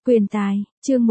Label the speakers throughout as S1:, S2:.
S1: Quyền tài, chương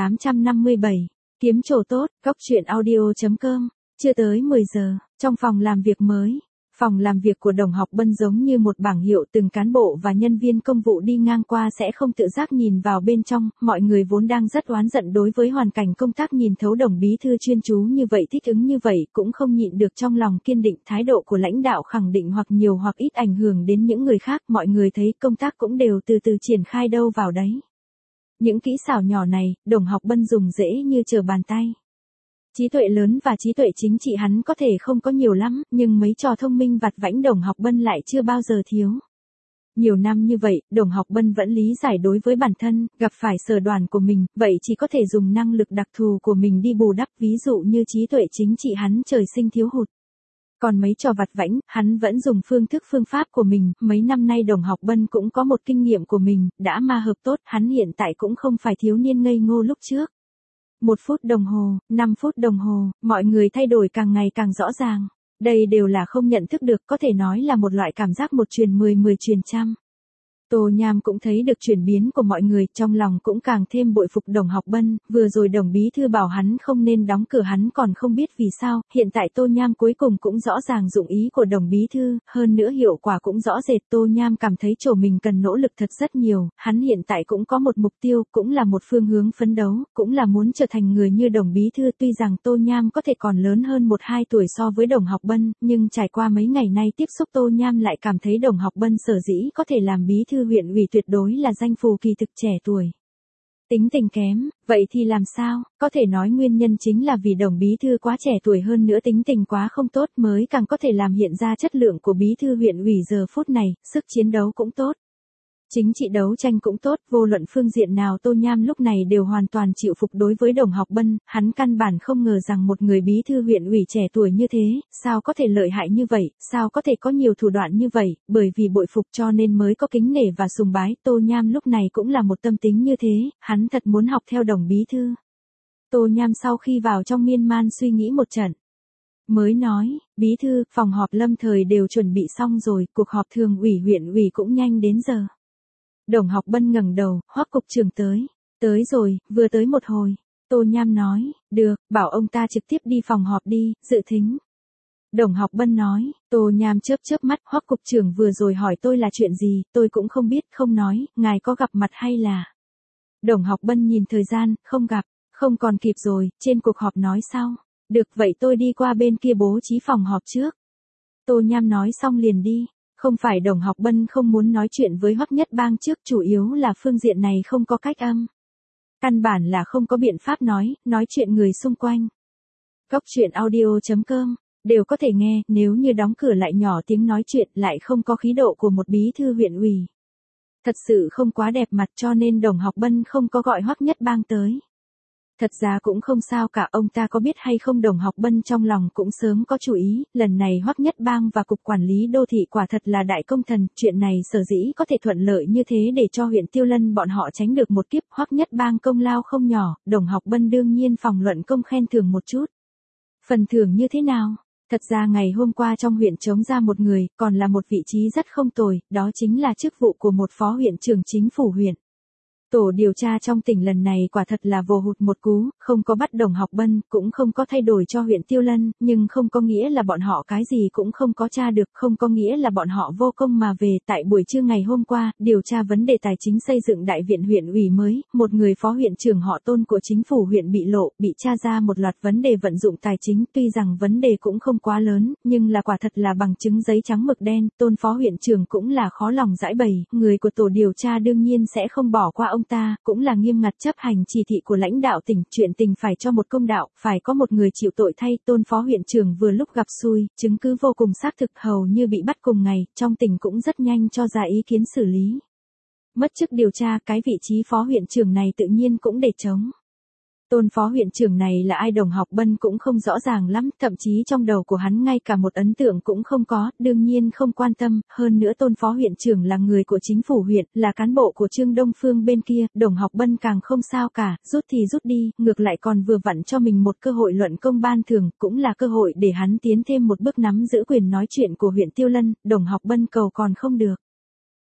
S1: 1857, kiếm trổ tốt, góc truyện audio.com, chưa tới 10 giờ, trong phòng làm việc mới. Phòng làm việc của Đồng Học Bân giống như một bảng hiệu, từng cán bộ và nhân viên công vụ đi ngang qua sẽ không tự giác nhìn vào bên trong, mọi người vốn đang rất oán giận đối với hoàn cảnh công tác nhìn thấu Đồng bí thư chuyên chú như vậy, thích ứng như vậy, cũng không nhịn được trong lòng kiên định. Thái độ của lãnh đạo khẳng định hoặc nhiều hoặc ít ảnh hưởng đến những người khác, mọi người thấy công tác cũng đều từ từ triển khai đâu vào đấy. Những kỹ xảo nhỏ này, Đồng Học Bân dùng dễ như trở bàn tay. Trí tuệ lớn và trí tuệ chính trị hắn có thể không có nhiều lắm, nhưng mấy trò thông minh vặt vãnh Đồng Học Bân lại chưa bao giờ thiếu. Nhiều năm như vậy, Đồng Học Bân vẫn lý giải đối với bản thân, gặp phải sở đoàn của mình, vậy chỉ có thể dùng năng lực đặc thù của mình đi bù đắp, ví dụ như trí tuệ chính trị hắn trời sinh thiếu hụt. Còn mấy trò vặt vãnh, hắn vẫn dùng phương pháp của mình, mấy năm nay Đồng Học Bân cũng có một kinh nghiệm của mình, đã ma hợp tốt, hắn hiện tại cũng không phải thiếu niên ngây ngô lúc trước. 1 phút đồng hồ, 5 phút đồng hồ, mọi người thay đổi càng ngày càng rõ ràng. Đây đều là không nhận thức được, có thể nói là một loại cảm giác 1 truyền 10, 10 truyền trăm. Tô Nham cũng thấy được chuyển biến của mọi người, trong lòng cũng càng thêm bội phục Đồng Học Bân, vừa rồi Đồng bí thư bảo hắn không nên đóng cửa hắn còn không biết vì sao, hiện tại Tô Nham cuối cùng cũng rõ ràng dụng ý của Đồng bí thư, hơn nữa hiệu quả cũng rõ rệt. Tô Nham cảm thấy chỗ mình cần nỗ lực thật rất nhiều, hắn hiện tại cũng có một mục tiêu, cũng là một phương hướng phấn đấu, cũng là muốn trở thành người như Đồng bí thư. Tuy rằng Tô Nham có thể còn lớn hơn 1-2 tuổi so với Đồng Học Bân, nhưng trải qua mấy ngày nay tiếp xúc Tô Nham lại cảm thấy Đồng Học Bân sở dĩ có thể làm bí thư huyện ủy tuyệt đối là danh phù kỳ thực trẻ tuổi. Tính tình kém, vậy thì làm sao? Có thể nói nguyên nhân chính là vì Đồng bí thư quá trẻ tuổi, hơn nữa tính tình quá không tốt, mới càng có thể làm hiện ra chất lượng của bí thư huyện ủy giờ phút này, sức chiến đấu cũng tốt. Chính trị đấu tranh cũng tốt, vô luận phương diện nào Tô Nham lúc này đều hoàn toàn chịu phục đối với Đồng Học Bân, hắn căn bản không ngờ rằng một người bí thư huyện ủy trẻ tuổi như thế, sao có thể lợi hại như vậy, sao có thể có nhiều thủ đoạn như vậy, bởi vì bội phục cho nên mới có kính nể và sùng bái. Tô Nham lúc này cũng là một tâm tính như thế, hắn thật muốn học theo Đồng bí thư. Tô Nham sau khi vào trong miên man suy nghĩ một trận, mới nói, bí thư, phòng họp lâm thời đều chuẩn bị xong rồi, cuộc họp thường ủy huyện ủy cũng nhanh đến giờ. Đồng Học Bân ngẩng đầu, Hoắc cục trưởng tới. Tới rồi, vừa tới một hồi. Tô Nham nói, được, bảo ông ta trực tiếp đi phòng họp đi, dự thính. Đồng Học Bân nói, Tô Nham chớp mắt, Hoắc cục trưởng vừa rồi hỏi tôi là chuyện gì, tôi cũng không biết, không nói, ngài có gặp mặt hay là. Đồng Học Bân nhìn thời gian, không gặp, không còn kịp rồi, trên cuộc họp nói sau. Được, vậy tôi đi qua bên kia bố trí phòng họp trước. Tô Nham nói xong liền đi. Không phải Đồng Học Bân không muốn nói chuyện với Hoắc Nhất Bang trước, chủ yếu là phương diện này không có cách âm. Căn bản là không có biện pháp nói chuyện người xung quanh. Góc truyện audio.com, đều có thể nghe, nếu như đóng cửa lại nhỏ tiếng nói chuyện lại không có khí độ của một bí thư huyện ủy. Thật sự không quá đẹp mặt, cho nên Đồng Học Bân không có gọi Hoắc Nhất Bang tới. Thật ra cũng không sao cả, ông ta có biết hay không Đồng Học Bân trong lòng cũng sớm có chủ ý, lần này Hoắc Nhất Bang và Cục Quản lý Đô thị quả thật là đại công thần, chuyện này sở dĩ có thể thuận lợi như thế để cho huyện Tiêu Lân bọn họ tránh được một kiếp. Hoắc Nhất Bang công lao không nhỏ, Đồng Học Bân đương nhiên phòng luận công khen thưởng một chút. Phần thưởng như thế nào? Thật ra ngày hôm qua trong huyện trống ra một người, còn là một vị trí rất không tồi, đó chính là chức vụ của một phó huyện trưởng chính phủ huyện. Tổ điều tra trong tỉnh lần này quả thật là vồ hụt một cú, không có bắt Đồng Học Bân, cũng không có thay đổi cho huyện Tiêu Lân, nhưng không có nghĩa là bọn họ cái gì cũng không có tra được, không có nghĩa là bọn họ vô công mà về. Tại buổi trưa ngày hôm qua, điều tra vấn đề tài chính xây dựng đại viện huyện ủy mới, một người phó huyện trưởng họ Tôn của chính phủ huyện bị lộ, bị tra ra một loạt vấn đề vận dụng tài chính, tuy rằng vấn đề cũng không quá lớn, nhưng là quả thật là bằng chứng giấy trắng mực đen. Tôn phó huyện trưởng cũng là khó lòng giải bày, người của tổ điều tra đương nhiên sẽ không bỏ qua ông ta, cũng là nghiêm ngặt chấp hành chỉ thị của lãnh đạo tỉnh, chuyện tình phải cho một công đạo, phải có một người chịu tội thay. Tôn phó huyện trưởng vừa lúc gặp xui, chứng cứ vô cùng xác thực, hầu như bị bắt cùng ngày, trong tỉnh cũng rất nhanh cho ra ý kiến xử lý. Mất chức điều tra, cái vị trí phó huyện trưởng này tự nhiên cũng để trống. Tôn phó huyện trưởng này là ai Đồng Học Bân cũng không rõ ràng lắm, thậm chí trong đầu của hắn ngay cả một ấn tượng cũng không có, đương nhiên không quan tâm, hơn nữa Tôn phó huyện trưởng là người của chính phủ huyện, là cán bộ của Trương Đông Phương bên kia, Đồng Học Bân càng không sao cả, rút thì rút đi, ngược lại còn vừa vặn cho mình một cơ hội luận công ban thưởng, cũng là cơ hội để hắn tiến thêm một bước nắm giữ quyền nói chuyện của huyện Tiêu Lân. Đồng Học Bân cầu còn không được.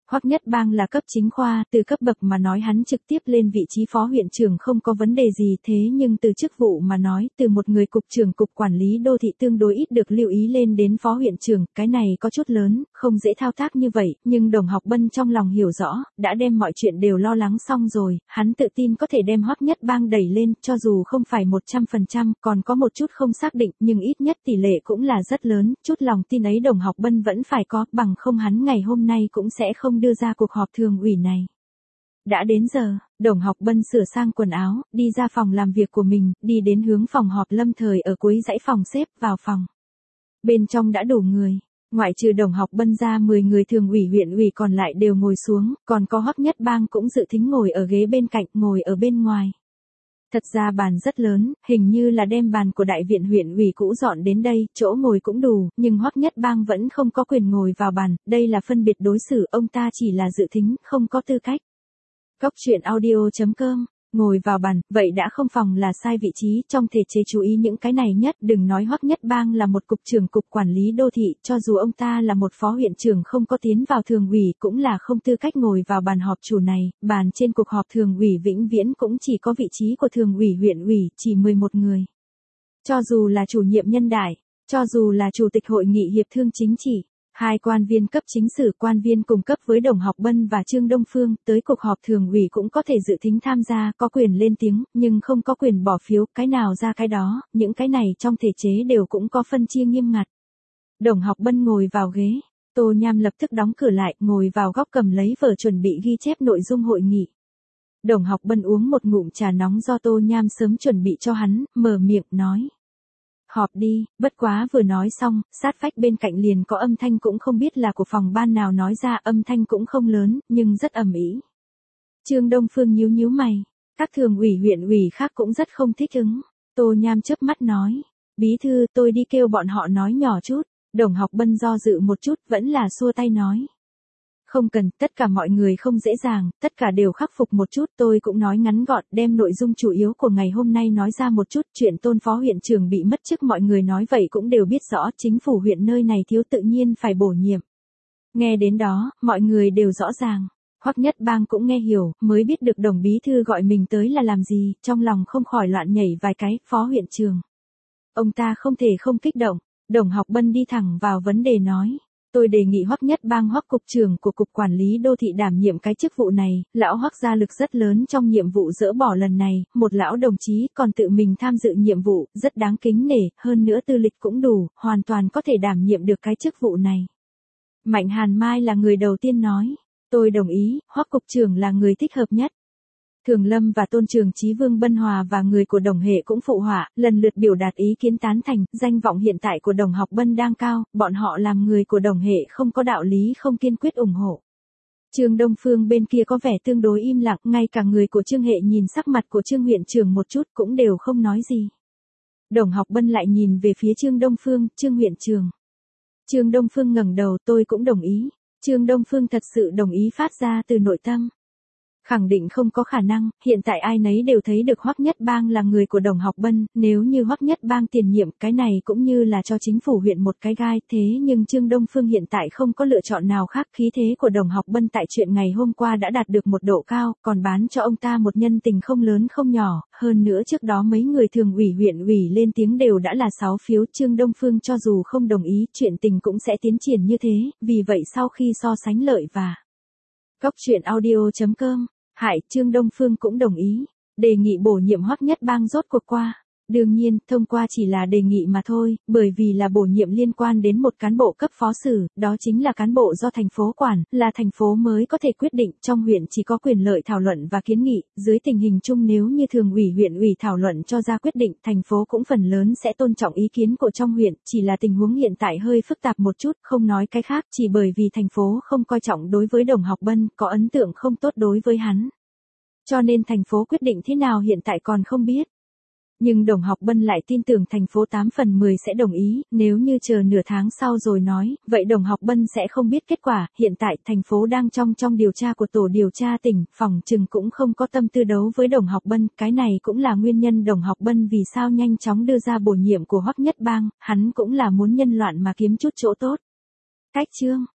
S1: Hoắc Nhất Bang là cấp chính khoa, từ cấp bậc mà nói hắn trực tiếp lên vị trí phó huyện trưởng không có vấn đề gì, thế nhưng từ chức vụ mà nói, từ một người cục trưởng cục quản lý đô thị tương đối ít được lưu ý lên đến phó huyện trưởng, cái này có chút lớn, không dễ thao tác như vậy, nhưng Đồng Học Bân trong lòng hiểu rõ, đã đem mọi chuyện đều lo lắng xong rồi, hắn tự tin có thể đem Hoắc Nhất Bang đẩy lên, cho dù không phải 100%, còn có một chút không xác định, nhưng ít nhất tỷ lệ cũng là rất lớn, chút lòng tin ấy Đồng Học Bân vẫn phải có, bằng không hắn ngày hôm nay cũng sẽ không đưa ra cuộc họp thường ủy này. Đã đến giờ, Đồng Học Bân sửa sang quần áo, đi ra phòng làm việc của mình, đi đến hướng phòng họp lâm thời ở cuối dãy phòng xếp vào phòng. Bên trong đã đủ người, ngoại trừ Đồng Học Bân ra 10 người thường ủy huyện ủy còn lại đều ngồi xuống, còn có Hoắc Nhất Bang cũng dự thính ngồi ở ghế bên cạnh, ngồi ở bên ngoài. Thật ra bàn rất lớn, hình như là đem bàn của đại viện huyện ủy cũ dọn đến đây, chỗ ngồi cũng đủ, nhưng Hoắc Nhất Bang vẫn không có quyền ngồi vào bàn, đây là phân biệt đối xử, ông ta chỉ là dự thính, không có tư cách. Góc truyện audio.com, ngồi vào bàn, vậy đã không phòng là sai vị trí, trong thể chế chú ý những cái này nhất, đừng nói Hoắc Nhất Bang là một cục trưởng cục quản lý đô thị, cho dù ông ta là một phó huyện trưởng không có tiến vào thường ủy cũng là không tư cách ngồi vào bàn họp chủ này, bàn trên cuộc họp thường ủy vĩnh viễn cũng chỉ có vị trí của thường ủy huyện ủy, chỉ 11 người. Cho dù là chủ nhiệm nhân đại, cho dù là chủ tịch hội nghị hiệp thương chính trị, hai quan viên cấp chính sử, quan viên cùng cấp với Đồng Học Bân và Trương Đông Phương, tới cuộc họp thường ủy cũng có thể dự thính tham gia, có quyền lên tiếng, nhưng không có quyền bỏ phiếu, cái nào ra cái đó, những cái này trong thể chế đều cũng có phân chia nghiêm ngặt. Đồng Học Bân ngồi vào ghế, Tô Nham lập tức đóng cửa lại, ngồi vào góc cầm lấy vở chuẩn bị ghi chép nội dung hội nghị. Đồng Học Bân uống một ngụm trà nóng do Tô Nham sớm chuẩn bị cho hắn, mở miệng nói. Họp đi, bất quá vừa nói xong, sát vách bên cạnh liền có âm thanh cũng không biết là của phòng ban nào nói ra, âm thanh cũng không lớn, nhưng rất ầm ĩ. Trương Đông Phương nhíu nhíu mày, các thường ủy huyện ủy khác cũng rất không thích ứng. Tô Nham chớp mắt nói, bí thư tôi đi kêu bọn họ nói nhỏ chút. Đồng Học Bân do dự một chút vẫn là xua tay nói. Không cần, tất cả mọi người không dễ dàng, tất cả đều khắc phục một chút, tôi cũng nói ngắn gọn, đem nội dung chủ yếu của ngày hôm nay nói ra một chút, chuyện Tôn phó huyện trưởng bị mất chức mọi người nói vậy cũng đều biết rõ, chính phủ huyện nơi này thiếu tự nhiên phải bổ nhiệm. Nghe đến đó, mọi người đều rõ ràng. Hoắc Nhất Bang cũng nghe hiểu, mới biết được Đồng bí thư gọi mình tới là làm gì, trong lòng không khỏi loạn nhảy vài cái, phó huyện trưởng. Ông ta không thể không kích động, Đồng Học Bân đi thẳng vào vấn đề nói. Tôi đề nghị Hoắc Nhất Bang Hoắc cục trưởng của cục quản lý đô thị đảm nhiệm cái chức vụ này, lão Hoắc gia lực rất lớn trong nhiệm vụ dỡ bỏ lần này, một lão đồng chí còn tự mình tham dự nhiệm vụ, rất đáng kính nể, hơn nữa tư lịch cũng đủ, hoàn toàn có thể đảm nhiệm được cái chức vụ này. Mạnh Hàn Mai là người đầu tiên nói, tôi đồng ý, Hoắc cục trưởng là người thích hợp nhất. Thường Lâm và Tôn Trường Chí Vương Bân Hòa và người của Đồng Hệ cũng phụ họa, lần lượt biểu đạt ý kiến tán thành, danh vọng hiện tại của Đồng Học Bân đang cao, bọn họ làm người của Đồng Hệ không có đạo lý không kiên quyết ủng hộ. Trương Đông Phương bên kia có vẻ tương đối im lặng, ngay cả người của Trương Hệ nhìn sắc mặt của Trương huyện trưởng một chút cũng đều không nói gì. Đồng Học Bân lại nhìn về phía Trương Đông Phương, Trương huyện trưởng. Trương Đông Phương ngẩng đầu, tôi cũng đồng ý. Trương Đông Phương thật sự đồng ý phát ra từ nội tâm. Khẳng định không có khả năng, hiện tại ai nấy đều thấy được Hoắc Nhất Bang là người của Đồng Học Bân, nếu như Hoắc Nhất Bang tiền nhiệm, cái này cũng như là cho chính phủ huyện một cái gai, thế nhưng Trương Đông Phương hiện tại không có lựa chọn nào khác, khí thế của Đồng Học Bân tại chuyện ngày hôm qua đã đạt được một độ cao, còn bán cho ông ta một nhân tình không lớn không nhỏ, hơn nữa trước đó mấy người thường ủy huyện ủy lên tiếng đều đã là 6 phiếu, Trương Đông Phương cho dù không đồng ý, chuyện tình cũng sẽ tiến triển như thế, vì vậy sau khi so sánh lợi và Góc truyện audio.com, Trương Đông Phương cũng đồng ý, đề nghị bổ nhiệm Hoắc Nhất Bang rốt cuộc qua. Đương nhiên, thông qua chỉ là đề nghị mà thôi, bởi vì là bổ nhiệm liên quan đến một cán bộ cấp phó sử, đó chính là cán bộ do thành phố quản, là thành phố mới có thể quyết định, trong huyện chỉ có quyền lợi thảo luận và kiến nghị, dưới tình hình chung nếu như thường ủy huyện ủy thảo luận cho ra quyết định, thành phố cũng phần lớn sẽ tôn trọng ý kiến của trong huyện, chỉ là tình huống hiện tại hơi phức tạp một chút, không nói cái khác, chỉ bởi vì thành phố không coi trọng đối với Đồng Học Bân, có ấn tượng không tốt đối với hắn. Cho nên thành phố quyết định thế nào hiện tại còn không biết. Nhưng Đồng Học Bân lại tin tưởng thành phố 8 phần 10 sẽ đồng ý, nếu như chờ nửa tháng sau rồi nói, vậy Đồng Học Bân sẽ không biết kết quả, hiện tại thành phố đang trong điều tra của tổ điều tra tỉnh, phòng trừng cũng không có tâm tư đấu với Đồng Học Bân, cái này cũng là nguyên nhân Đồng Học Bân vì sao nhanh chóng đưa ra bổ nhiệm của Hoắc Nhất Bang, hắn cũng là muốn nhân loạn mà kiếm chút chỗ tốt. Cách chương